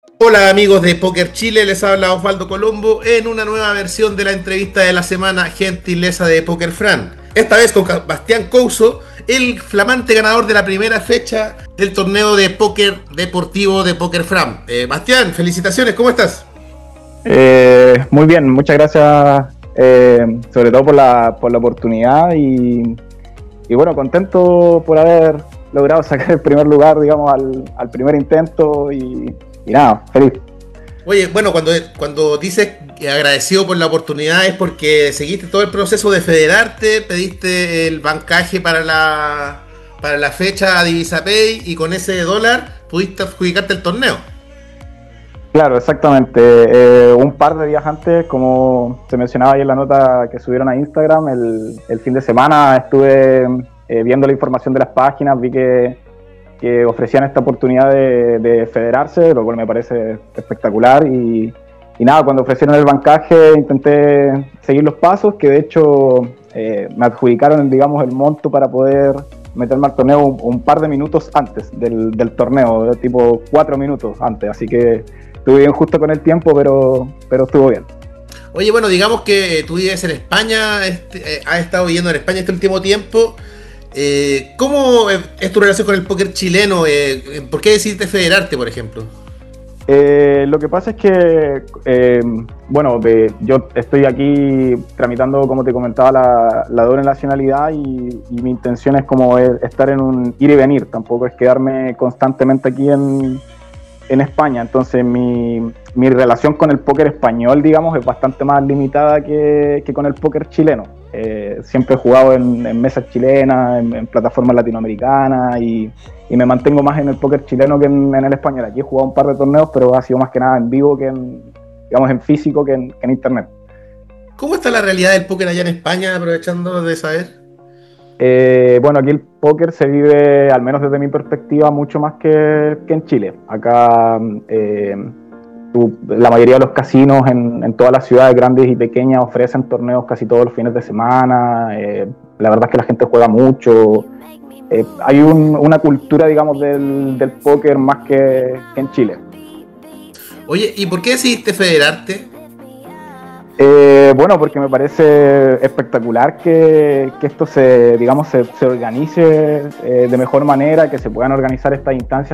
Hola amigos de Poker Chile, les habla Osvaldo Colombo en una nueva versión de la entrevista de la semana gentileza de Poker Fran. Esta vez con Bastián Couso, el flamante ganador de la primera fecha del torneo de póker deportivo de Poker Fran. Bastián, felicitaciones, ¿cómo estás? Muy bien, muchas gracias, sobre todo por la oportunidad y bueno, contento por haber logrado sacar el primer lugar, digamos, al primer intento y nada, feliz. Oye, bueno, cuando dices que agradecido por la oportunidad es porque seguiste todo el proceso de federarte, pediste el bancaje para la fecha a DivisaPay y con ese dólar pudiste adjudicarte el torneo. Claro, exactamente. Un par de días antes, como se mencionaba ahí en la nota que subieron a Instagram, el fin de semana estuve viendo la información de las páginas, vi que ofrecían esta oportunidad de federarse, lo cual me parece espectacular. Y nada, cuando ofrecieron el bancaje intenté seguir los pasos, que de hecho me adjudicaron, digamos, el monto para poder meterme al torneo un par de minutos antes del torneo, de tipo 4 minutos antes, así que estuve bien justo con el tiempo, pero estuvo bien. Oye, bueno, digamos que tú vives en España, has estado viviendo en España este último tiempo. ¿Cómo es tu relación con el póker chileno? ¿Por qué decidiste federarte, por ejemplo? Lo que pasa es que, bueno, yo estoy aquí tramitando, como te comentaba, la doble nacionalidad y mi intención es como estar en un ir y venir, tampoco es quedarme constantemente aquí en España. Entonces mi relación con el póker español, digamos, es bastante más limitada que con el póker chileno. Siempre he jugado en mesas chilenas, en plataformas latinoamericanas y me mantengo más en el póker chileno que en el español. Aquí he jugado un par de torneos, pero ha sido más que nada en vivo digamos, en físico que en internet. ¿Cómo está la realidad del póker allá en España, aprovechando de saber? Bueno, aquí el póker se vive, al menos desde mi perspectiva, mucho más que en Chile. Acá la mayoría de los casinos en todas las ciudades grandes y pequeñas ofrecen torneos casi todos los fines de semana. La verdad es que la gente juega mucho. Hay una cultura, digamos, del póker más que en Chile. Oye, ¿y por qué decidiste federarte? Bueno, porque me parece espectacular que esto se organice de mejor manera, que se puedan organizar estas instancias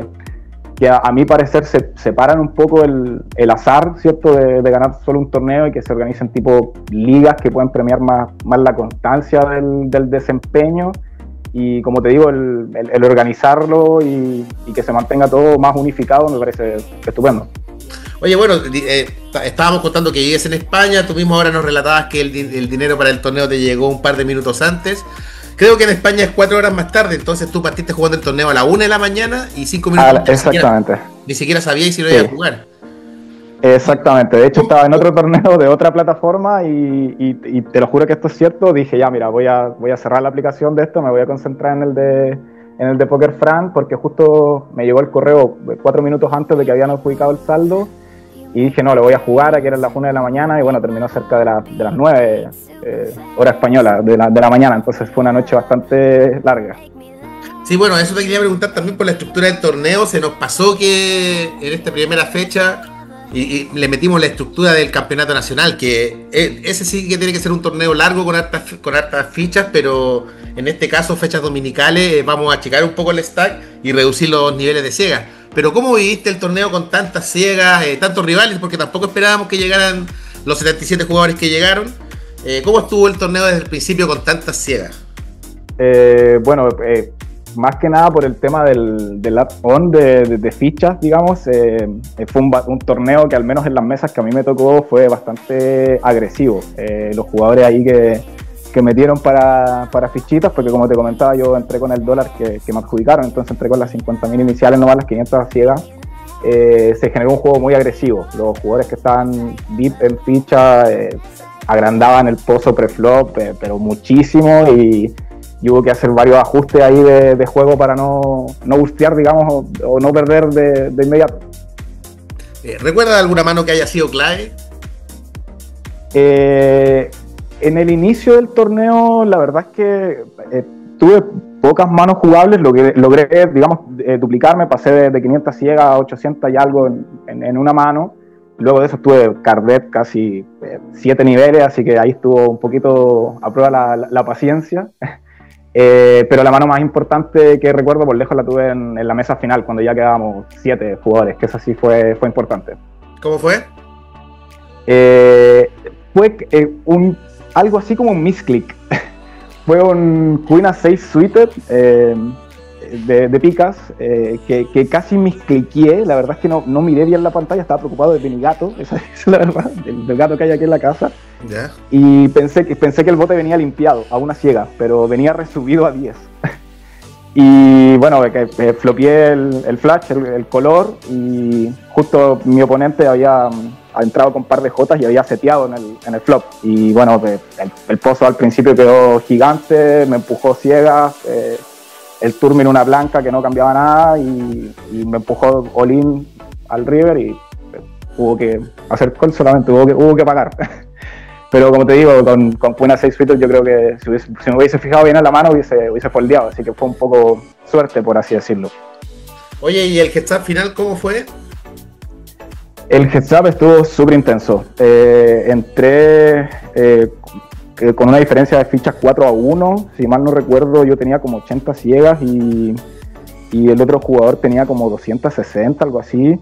que a mi parecer se separan un poco el azar, ¿cierto?, de ganar solo un torneo y que se organicen tipo ligas que pueden premiar más la constancia del desempeño. Y como te digo, el organizarlo y que se mantenga todo más unificado me parece estupendo. Oye, bueno, estábamos contando que vives en España, tú mismo ahora nos relatabas que el dinero para el torneo te llegó un par de minutos antes. Creo que en España es 4 horas más tarde, entonces tú partiste jugando el torneo a la 1 de la mañana y 5 minutos antes Exactamente. ni siquiera sabíais si lo ibas Sí. a jugar. Exactamente, de hecho estaba en otro torneo de otra plataforma y te lo juro que esto es cierto. Dije, ya, mira, voy a cerrar la aplicación de esto, me voy a concentrar en el de Poker Fran, porque justo me llegó el correo 4 minutos antes de que habían adjudicado el saldo y dije, no, le voy a jugar, aquí eran las 1 de la mañana y bueno, terminó cerca de las 9, hora española, de la mañana, entonces fue una noche bastante larga. Sí, bueno, eso te quería preguntar también por la estructura del torneo. Se nos pasó que en esta primera fecha y le metimos la estructura del campeonato nacional, que ese sí que tiene que ser un torneo largo con hartas fichas, pero en este caso fechas dominicales, vamos a achicar un poco el stack y reducir los niveles de ciegas. Pero ¿cómo viviste el torneo con tantas ciegas, tantos rivales? Porque tampoco esperábamos que llegaran los 77 jugadores que llegaron. ¿Cómo estuvo el torneo desde el principio con tantas ciegas? Bueno, más que nada por el tema del add-on de fichas, digamos, fue un torneo que al menos en las mesas que a mí me tocó fue bastante agresivo. Los jugadores ahí que metieron para fichitas, porque como te comentaba, yo entré con el dólar que me adjudicaron, entonces entré con las 50.000 iniciales, no más las 500 ciegas. Se generó un juego muy agresivo. Los jugadores que estaban deep en ficha agrandaban el pozo preflop, pero muchísimo, y hubo que hacer varios ajustes ahí de juego para no bustear, digamos, o no perder de inmediato. ¿Recuerda alguna mano que haya sido clave? En el inicio del torneo, la verdad es que tuve pocas manos jugables, logré digamos, duplicarme, pasé de 500 ciegas a 800 y algo en una mano. Luego de eso estuve Cardet casi 7 niveles, así que ahí estuvo un poquito a prueba la paciencia. Pero la mano más importante que recuerdo por lejos la tuve en la mesa final, cuando ya quedábamos 7 jugadores, que eso sí fue importante. ¿Cómo fue? Fue algo así como un misclick. Fue un Queen A6 suited de picas que casi miscliqué. La verdad es que no miré bien la pantalla, estaba preocupado de mi gato, esa es la verdad, del gato que hay aquí en la casa. Yeah. Y pensé que el bote venía limpiado a una ciega, pero venía resubido a 10. Y bueno, flopié el flash, el color, y justo mi oponente había entrado con un par de jotas y había seteado en el flop. Y bueno, el pozo al principio quedó gigante, me empujó ciega, el turno en una blanca que no cambiaba nada, y me empujó all-in al river y hubo que hacer call solamente, hubo que pagar. Pero como te digo, con Queen A6 suited yo creo que si me hubiese fijado bien en la mano hubiese foldeado, así que fue un poco suerte, por así decirlo. Oye, ¿y el heads up final cómo fue? El heads up estuvo súper intenso. Entré con una diferencia de fichas 4-1, si mal no recuerdo yo tenía como 80 ciegas y el otro jugador tenía como 260, algo así.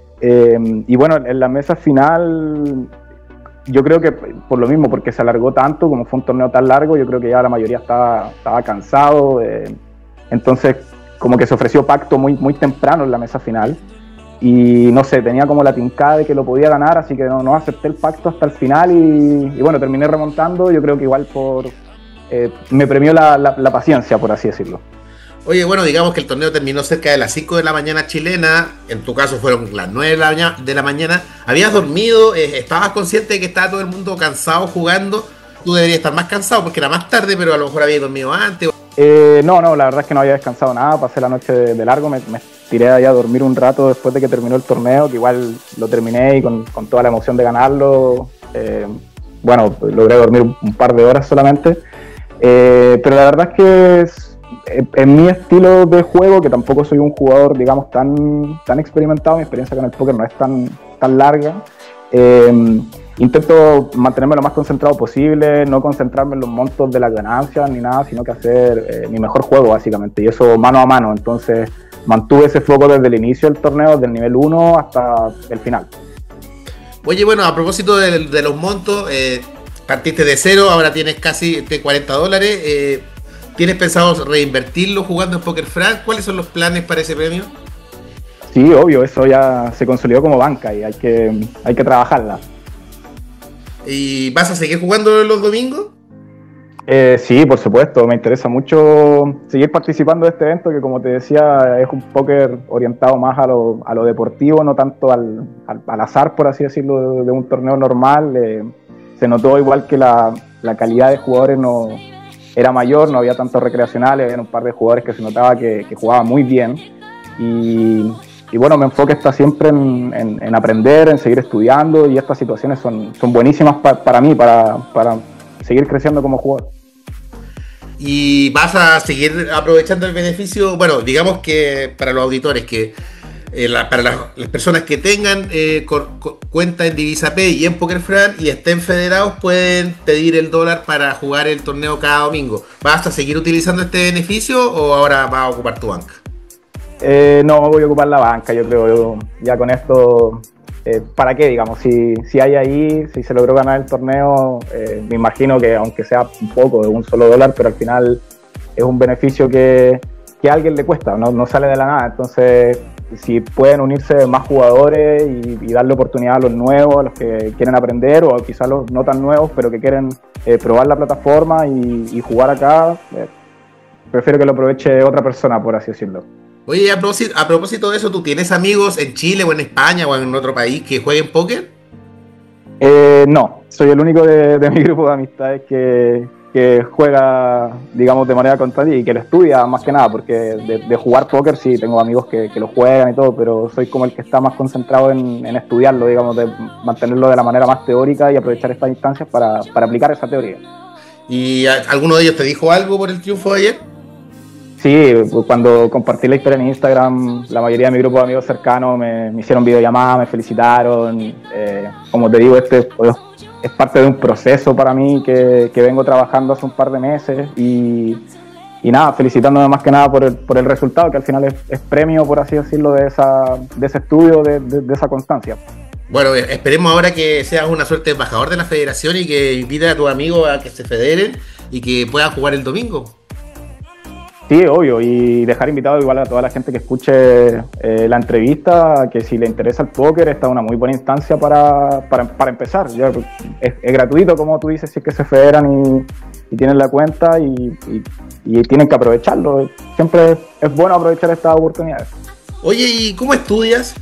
Y bueno, en la mesa final, yo creo que por lo mismo, porque se alargó tanto, como fue un torneo tan largo, yo creo que ya la mayoría estaba cansado. Entonces, como que se ofreció pacto muy temprano en la mesa final. Y no sé, tenía como la tincada de que lo podía ganar, así que no acepté el pacto hasta el final y bueno, terminé remontando. Yo creo que igual me premió la paciencia, por así decirlo. Oye, bueno, digamos que el torneo terminó cerca de las 5 de la mañana chilena, en tu caso fueron las 9 de la mañana. ¿Habías dormido? ¿Estabas consciente de que estaba todo el mundo cansado jugando? Tú deberías estar más cansado porque era más tarde, pero a lo mejor habías dormido antes. No, la verdad es que no había descansado nada, pasé la noche de largo, me tiré allá a dormir un rato después de que terminó el torneo, que igual lo terminé y con toda la emoción de ganarlo. Bueno, logré dormir un par de horas solamente, pero la verdad es que en mi estilo de juego, que tampoco soy un jugador, digamos, tan experimentado, mi experiencia con el póker no es tan larga, intento mantenerme lo más concentrado posible, no concentrarme en los montos de las ganancias ni nada, sino que hacer mi mejor juego básicamente, y eso mano a mano. Entonces mantuve ese foco desde el inicio del torneo, del nivel 1 hasta el final. Oye, bueno, a propósito de los montos, partiste de cero, ahora tienes casi $40. ¿Tienes pensado reinvertirlo jugando en Poker Frank? ¿Cuáles son los planes para ese premio? Sí, obvio, eso ya se consolidó como banca y hay que trabajarla. ¿Y vas a seguir jugando los domingos? Sí, por supuesto, me interesa mucho seguir participando de este evento que, como te decía, es un póker orientado más a lo deportivo, no tanto al azar, por así decirlo, de un torneo normal. Se notó igual que la calidad de jugadores no era mayor, no había tantos recreacionales, había un par de jugadores que se notaba que jugaban muy bien. Y bueno, mi enfoque está siempre en aprender, en seguir estudiando, y estas situaciones son buenísimas para mí, para seguir creciendo como jugador. Y vas a seguir aprovechando el beneficio, bueno, digamos que para los auditores, que para las personas que tengan cuenta en DivisaPay y en PokerFran y estén federados, pueden pedir el dólar para jugar el torneo cada domingo. ¿Vas a seguir utilizando este beneficio o ahora vas a ocupar tu banca? No, voy a ocupar la banca, yo creo. Ya con esto, ¿para qué? Digamos, si hay ahí, si se logró ganar el torneo, me imagino que aunque sea un poco de un solo dólar, pero al final es un beneficio que a alguien le cuesta, no sale de la nada. Entonces, si pueden unirse más jugadores y darle oportunidad a los nuevos, a los que quieren aprender, o quizás los no tan nuevos, pero que quieren probar la plataforma y jugar acá, prefiero que lo aproveche otra persona, por así decirlo. Oye, a propósito de eso, ¿tú tienes amigos en Chile o en España o en otro país que jueguen póker? No, soy el único de mi grupo de amistades que juega, digamos, de manera constante y que lo estudia más que nada, porque de jugar póker sí tengo amigos que lo juegan y todo, pero soy como el que está más concentrado en estudiarlo, digamos, de mantenerlo de la manera más teórica y aprovechar estas instancias para aplicar esa teoría. ¿Y alguno de ellos te dijo algo por el triunfo de ayer? Sí, cuando compartí la historia en Instagram, la mayoría de mi grupo de amigos cercanos me hicieron videollamadas, me felicitaron. Como te digo, es parte de un proceso para mí que vengo trabajando hace un par de meses y nada, felicitándome más que nada por el resultado, que al final es premio, por así decirlo, de ese estudio, de esa constancia. Bueno, esperemos ahora que seas una suerte de embajador de la federación y que invites a tus amigos a que se federen y que puedan jugar el domingo. Sí, obvio, y dejar invitado igual a toda la gente que escuche la entrevista, que si le interesa el póker, esta es una muy buena instancia para empezar. Ya, es gratuito, como tú dices, si es que se federan y tienen la cuenta y tienen que aprovecharlo. Siempre es bueno aprovechar estas oportunidades. Oye, ¿y cómo estudias?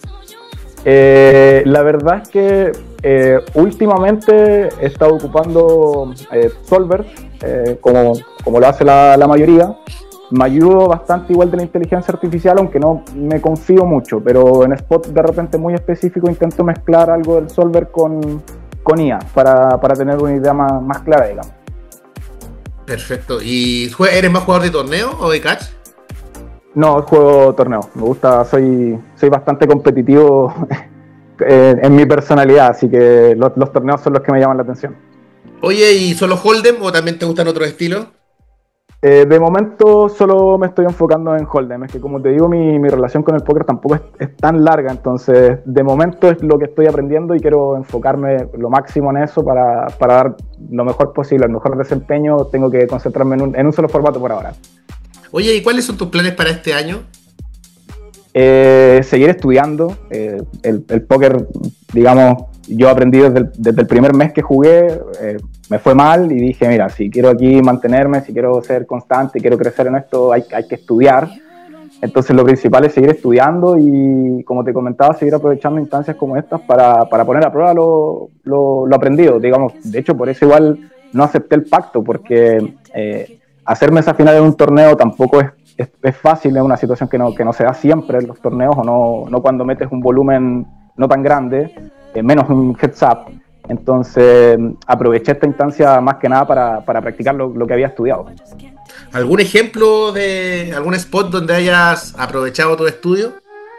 La verdad es que últimamente he estado ocupando Solver, como lo hace la mayoría. Me ayudo bastante igual de la inteligencia artificial, aunque no me confío mucho, pero en spots de repente muy específico intento mezclar algo del Solver con IA para tener una idea más clara, digamos. Perfecto. ¿Y eres más jugador de torneo o de catch? No, juego torneo. Me gusta, soy bastante competitivo en mi personalidad, así que los torneos son los que me llaman la atención. Oye, ¿y solo Hold'em o también te gustan otros estilos? De momento solo me estoy enfocando en Hold'em. Es que como te digo, mi relación con el póker tampoco es tan larga, entonces de momento es lo que estoy aprendiendo y quiero enfocarme lo máximo en eso para dar lo mejor posible, el mejor desempeño. Tengo que concentrarme en un solo formato por ahora. Oye, ¿y cuáles son tus planes para este año? Seguir estudiando. El póker, digamos, yo aprendí desde el primer mes que jugué, me fue mal y dije, mira, si quiero aquí mantenerme, si quiero ser constante, quiero crecer en esto, hay que estudiar. Entonces lo principal es seguir estudiando y, como te comentaba, seguir aprovechando instancias como estas para poner a prueba lo aprendido. Digamos, de hecho, por eso igual no acepté el pacto, porque hacer mesa final en un torneo tampoco es fácil, es una situación que no se da siempre en los torneos, o no cuando metes un volumen no tan grande, menos un heads up. Entonces aproveché esta instancia más que nada para practicar lo que había estudiado. ¿Algún ejemplo de algún spot donde hayas aprovechado tu estudio?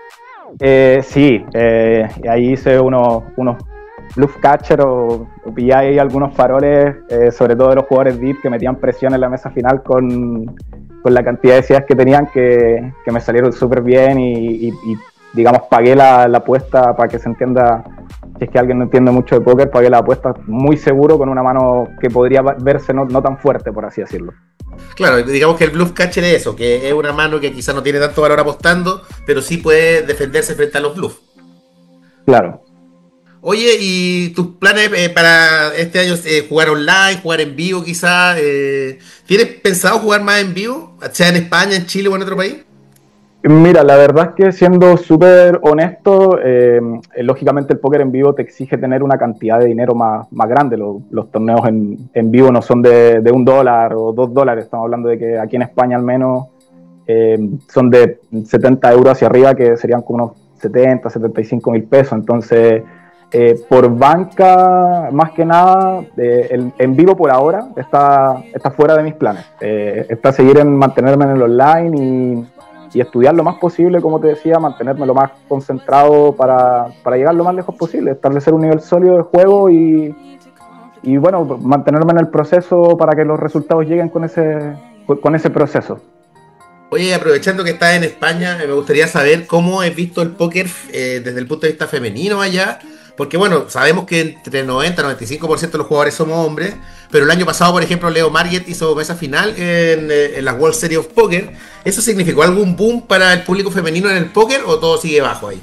Sí, ahí hice unos bluff catcher o pillé ahí algunos faroles, sobre todo de los jugadores deep que metían presión en la mesa final con la cantidad de decidas que tenían, que me salieron súper bien y digamos pagué la apuesta, para que se entienda, si es que alguien no entiende mucho de póker, pagué la apuesta muy seguro con una mano que podría verse no tan fuerte, por así decirlo. Claro, digamos que el bluff catcher es eso, que es una mano que quizá no tiene tanto valor apostando, pero sí puede defenderse frente a los bluffs. Claro. Oye, ¿y tus planes para este año? ¿Jugar online, jugar en vivo quizá? ¿Tienes pensado jugar más en vivo? Sea en España, en Chile o en otro país. Mira, la verdad es que, siendo súper honesto, lógicamente el póker en vivo te exige tener una cantidad de dinero más grande. Los torneos en vivo no son de $1 o $2, estamos hablando de que aquí en España al menos son de 70 euros hacia arriba, que serían como unos 75 mil pesos. Entonces, por banca, más que nada, el en vivo por ahora está fuera de mis planes. Está seguir en mantenerme en el online y estudiar lo más posible, como te decía, mantenerme lo más concentrado para llegar lo más lejos posible, establecer un nivel sólido de juego y bueno, mantenerme en el proceso para que los resultados lleguen con ese proceso. Oye, aprovechando que estás en España, me gustaría saber cómo has visto el póker desde el punto de vista femenino allá. Porque bueno, sabemos que entre 90 y 95% de los jugadores somos hombres, pero el año pasado, por ejemplo, Leo Marget hizo mesa final en la World Series of Poker. ¿Eso significó algún boom para el público femenino en el póker o todo sigue bajo ahí?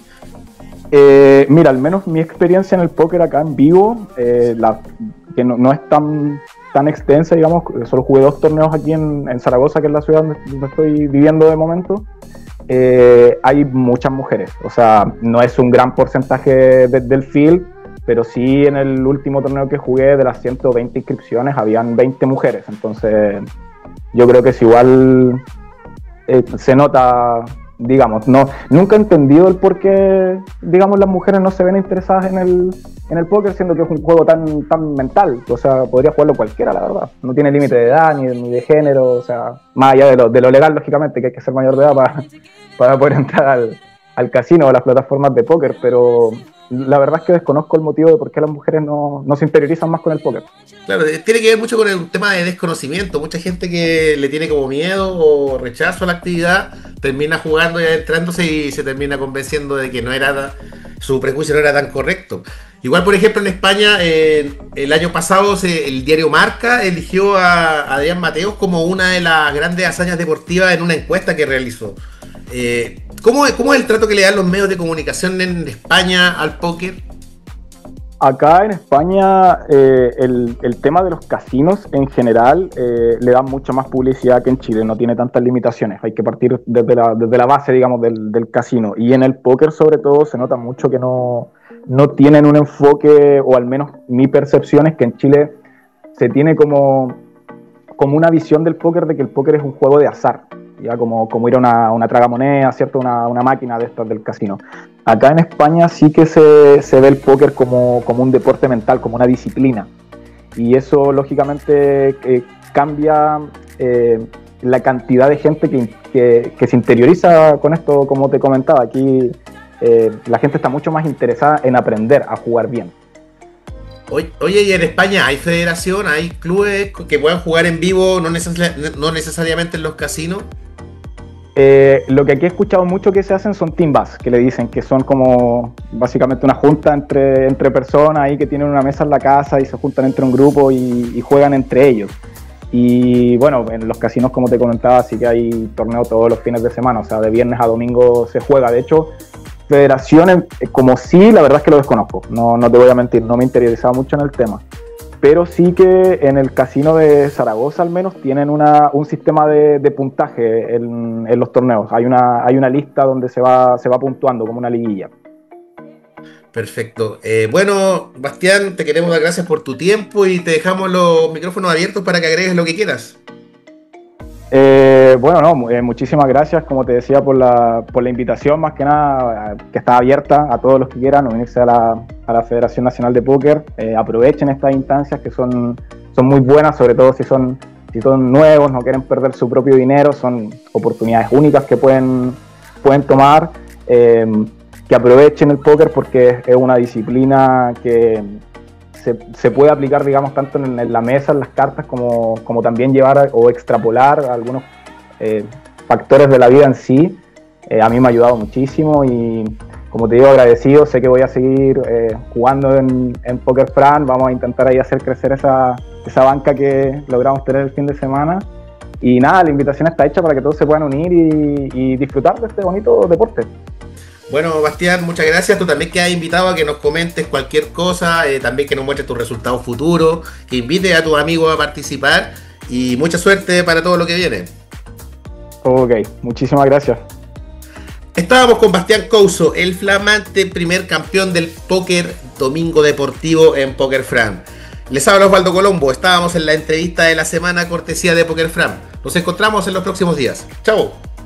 Mira, al menos mi experiencia en el póker acá en vivo, que no es tan extensa, digamos, solo jugué 2 torneos aquí en Zaragoza, que es la ciudad donde estoy viviendo de momento. Hay muchas mujeres, o sea, no es un gran porcentaje del field, pero sí en el último torneo que jugué, de las 120 inscripciones, habían 20 mujeres, entonces yo creo que es igual, se nota, digamos, nunca he entendido el por qué, digamos, las mujeres no se ven interesadas en el póker, siendo que es un juego tan mental. O sea, podría jugarlo cualquiera, la verdad. No tiene límite de edad ni de género, o sea, más allá de lo legal, lógicamente, que hay que ser mayor de edad para poder entrar al casino o a las plataformas de póker, pero la verdad es que desconozco el motivo de por qué las mujeres no se interiorizan más con el póker. Claro, tiene que ver mucho con el tema de desconocimiento. Mucha gente que le tiene como miedo o rechazo a la actividad termina jugando y adentrándose y se termina convenciendo de que su prejuicio no era tan correcto. Igual, por ejemplo, en España, el año pasado el diario Marca eligió a Adrián Mateos como una de las grandes hazañas deportivas en una encuesta que realizó. ¿Cómo es el trato que le dan los medios de comunicación en España al póker? Acá en España el tema de los casinos en general le dan mucha más publicidad que en Chile, no tiene tantas limitaciones, hay que partir desde la base, digamos, del casino. Y en el póker sobre todo se nota mucho que no tienen un enfoque, o al menos mi percepción es que en Chile se tiene como una visión del póker de que el póker es un juego de azar, ya como ir a una tragamoneda, ¿cierto? Una máquina de estas del casino. Acá en España sí que se ve el póker como un deporte mental, como una disciplina. Y eso, lógicamente, cambia la cantidad de gente que se interioriza con esto, como te comentaba. Aquí la gente está mucho más interesada en aprender a jugar bien. Oye, ¿y en España hay federación, hay clubes que puedan jugar en vivo, no necesariamente en los casinos? Lo que aquí he escuchado mucho que se hacen son team bass, que le dicen que son como básicamente una junta entre personas ahí que tienen una mesa en la casa y se juntan entre un grupo y juegan entre ellos. Y bueno, en los casinos, como te comentaba, sí que hay torneos todos los fines de semana, o sea, de viernes a domingo se juega. De hecho, federaciones como sí, la verdad es que lo desconozco, no te voy a mentir, no me he interiorizado mucho en el tema. Pero sí que en el casino de Zaragoza al menos tienen un sistema de puntaje en los torneos. Hay una lista donde se va puntuando como una liguilla. Perfecto. Bueno, Bastián, te queremos dar gracias por tu tiempo y te dejamos los micrófonos abiertos para que agregues lo que quieras. Muchísimas gracias, como te decía, por la invitación, más que nada, que está abierta a todos los que quieran unirse a la Federación Nacional de Póker. Aprovechen estas instancias que son muy buenas, sobre todo si son nuevos, no quieren perder su propio dinero, son oportunidades únicas que pueden tomar. Que aprovechen el póker porque es una disciplina que se puede aplicar, digamos, tanto en la mesa, en las cartas, como también llevar o extrapolar algunos factores de la vida en sí. A mí me ha ayudado muchísimo y, como te digo, agradecido. Sé que voy a seguir jugando en Poker Fran. Vamos a intentar ahí hacer crecer esa banca que logramos tener el fin de semana. Y nada, la invitación está hecha para que todos se puedan unir y disfrutar de este bonito deporte. Bueno, Bastián, muchas gracias. Tú también quedas invitado a que nos comentes cualquier cosa, también que nos muestres tus resultados futuros, que invites a tus amigos a participar y mucha suerte para todo lo que viene. Ok, muchísimas gracias. Estábamos con Bastián Couso, el flamante primer campeón del póker domingo deportivo en Poker Fran. Les habla Osvaldo Colombo, estábamos en la entrevista de la semana cortesía de Poker Fran. Nos encontramos en los próximos días. ¡Chao!